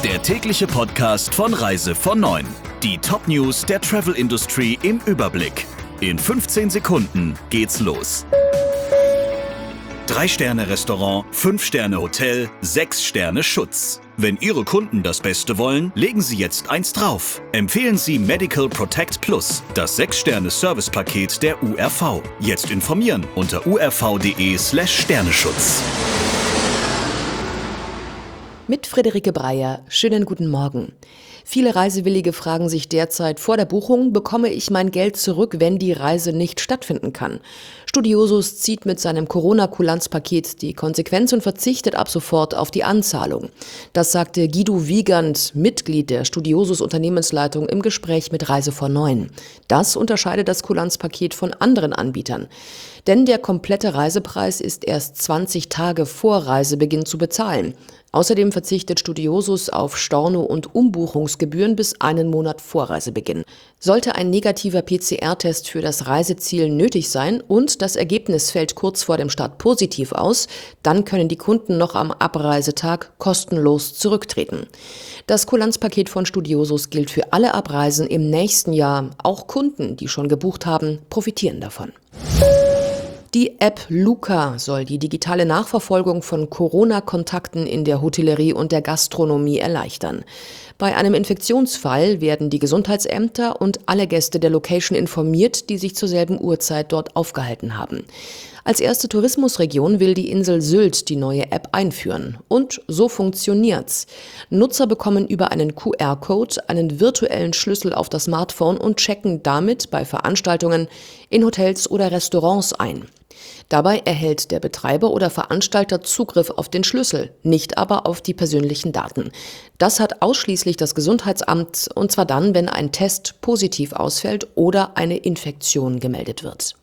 Der tägliche Podcast von Reise von 9. Die Top-News der Travel-Industrie im Überblick. In 15 Sekunden geht's los. 3-Sterne-Restaurant, 5-Sterne-Hotel, 6-Sterne-Schutz. Wenn Ihre Kunden das Beste wollen, legen Sie jetzt eins drauf. Empfehlen Sie Medical Protect Plus, das 6-Sterne-Service-Paket der URV. Jetzt informieren unter urv.de/Sterneschutz. Mit Friederike Breyer. Schönen guten Morgen. Viele Reisewillige fragen sich derzeit vor der Buchung, bekomme ich mein Geld zurück, wenn die Reise nicht stattfinden kann? Studiosus zieht mit seinem Corona-Kulanzpaket die Konsequenz und verzichtet ab sofort auf die Anzahlung. Das sagte Guido Wiegand, Mitglied der Studiosus Unternehmensleitung, im Gespräch mit Reise von 9. Das unterscheidet das Kulanzpaket von anderen Anbietern. Denn der komplette Reisepreis ist erst 20 Tage vor Reisebeginn zu bezahlen. Außerdem verzichtet Studiosus auf Storno- und Umbuchungsgebühren bis einen Monat vor Reisebeginn. Sollte ein negativer PCR-Test für das Reiseziel nötig sein und das Ergebnis fällt kurz vor dem Start positiv aus, dann können die Kunden noch am Abreisetag kostenlos zurücktreten. Das Kulanzpaket von Studiosus gilt für alle Abreisen im nächsten Jahr. Auch Kunden, die schon gebucht haben, profitieren davon. Die App Luca soll die digitale Nachverfolgung von Corona-Kontakten in der Hotellerie und der Gastronomie erleichtern. Bei einem Infektionsfall werden die Gesundheitsämter und alle Gäste der Location informiert, die sich zur selben Uhrzeit dort aufgehalten haben. Als erste Tourismusregion will die Insel Sylt die neue App einführen. Und so funktioniert's. Nutzer bekommen über einen QR-Code einen virtuellen Schlüssel auf das Smartphone und checken damit bei Veranstaltungen in Hotels oder Restaurants ein. Dabei erhält der Betreiber oder Veranstalter Zugriff auf den Schlüssel, nicht aber auf die persönlichen Daten. Das hat ausschließlich das Gesundheitsamt, und zwar dann, wenn ein Test positiv ausfällt oder eine Infektion gemeldet wird.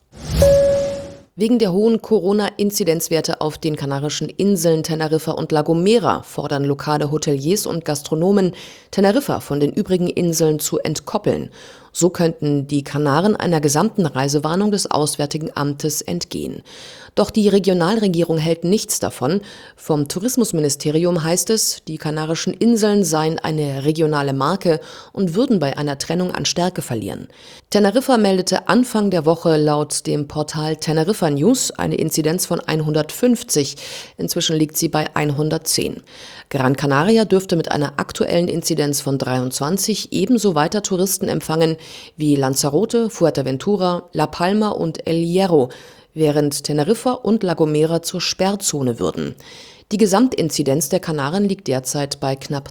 Wegen der hohen Corona-Inzidenzwerte auf den Kanarischen Inseln Teneriffa und La Gomera fordern lokale Hoteliers und Gastronomen, Teneriffa von den übrigen Inseln zu entkoppeln. So könnten die Kanaren einer gesamten Reisewarnung des Auswärtigen Amtes entgehen. Doch die Regionalregierung hält nichts davon. Vom Tourismusministerium heißt es, die Kanarischen Inseln seien eine regionale Marke und würden bei einer Trennung an Stärke verlieren. Teneriffa meldete Anfang der Woche laut dem Portal Teneriffa News eine Inzidenz von 150. Inzwischen liegt sie bei 110. Gran Canaria dürfte mit einer aktuellen Inzidenz von 23 ebenso weiter Touristen empfangen wie Lanzarote, Fuerteventura, La Palma und El Hierro, während Teneriffa und La Gomera zur Sperrzone würden. Die Gesamtinzidenz der Kanaren liegt derzeit bei knapp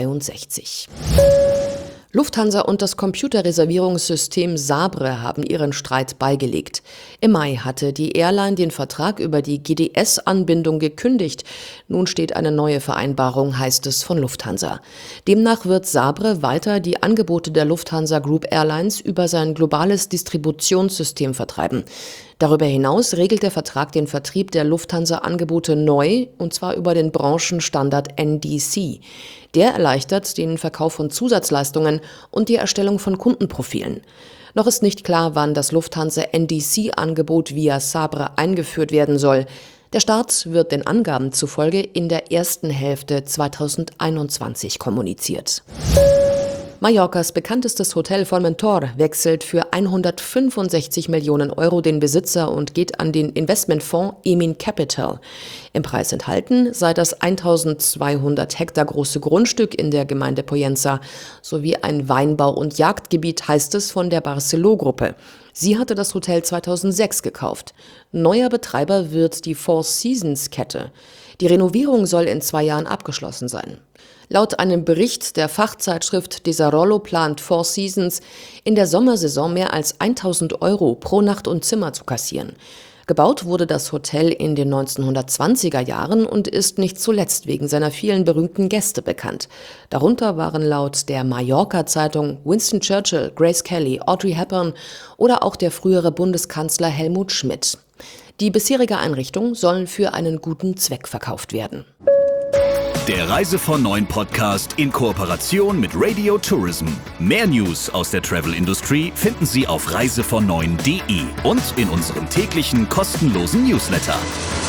62. Lufthansa und das Computerreservierungssystem Sabre haben ihren Streit beigelegt. Im Mai hatte die Airline den Vertrag über die GDS-Anbindung gekündigt. Nun steht eine neue Vereinbarung, heißt es von Lufthansa. Demnach wird Sabre weiter die Angebote der Lufthansa Group Airlines über sein globales Distributionssystem vertreiben. Darüber hinaus regelt der Vertrag den Vertrieb der Lufthansa-Angebote neu, und zwar über den Branchenstandard NDC. Der erleichtert den Verkauf von Zusatzleistungen und die Erstellung von Kundenprofilen. Noch ist nicht klar, wann das Lufthansa-NDC-Angebot via Sabre eingeführt werden soll. Der Start wird den Angaben zufolge in der ersten Hälfte 2021 kommuniziert. Mallorcas bekanntestes Hotel Formentor wechselt für 165 Millionen Euro den Besitzer und geht an den Investmentfonds Emin Capital. Im Preis enthalten sei das 1200 Hektar große Grundstück in der Gemeinde Pollença sowie ein Weinbau- und Jagdgebiet, heißt es von der Barceló-Gruppe. Sie hatte das Hotel 2006 gekauft. Neuer Betreiber wird die Four Seasons-Kette. Die Renovierung soll in 2 Jahren abgeschlossen sein. Laut einem Bericht der Fachzeitschrift Desarrollo plant Four Seasons in der Sommersaison mehr als 1.000 Euro pro Nacht und Zimmer zu kassieren. Gebaut wurde das Hotel in den 1920er Jahren und ist nicht zuletzt wegen seiner vielen berühmten Gäste bekannt. Darunter waren laut der Mallorca-Zeitung Winston Churchill, Grace Kelly, Audrey Hepburn oder auch der frühere Bundeskanzler Helmut Schmidt. Die bisherige Einrichtung soll für einen guten Zweck verkauft werden. Der Reise von 9 Podcast in Kooperation mit Radio Tourism. Mehr News aus der Travel-Industrie finden Sie auf reisevon9.de und in unserem täglichen kostenlosen Newsletter.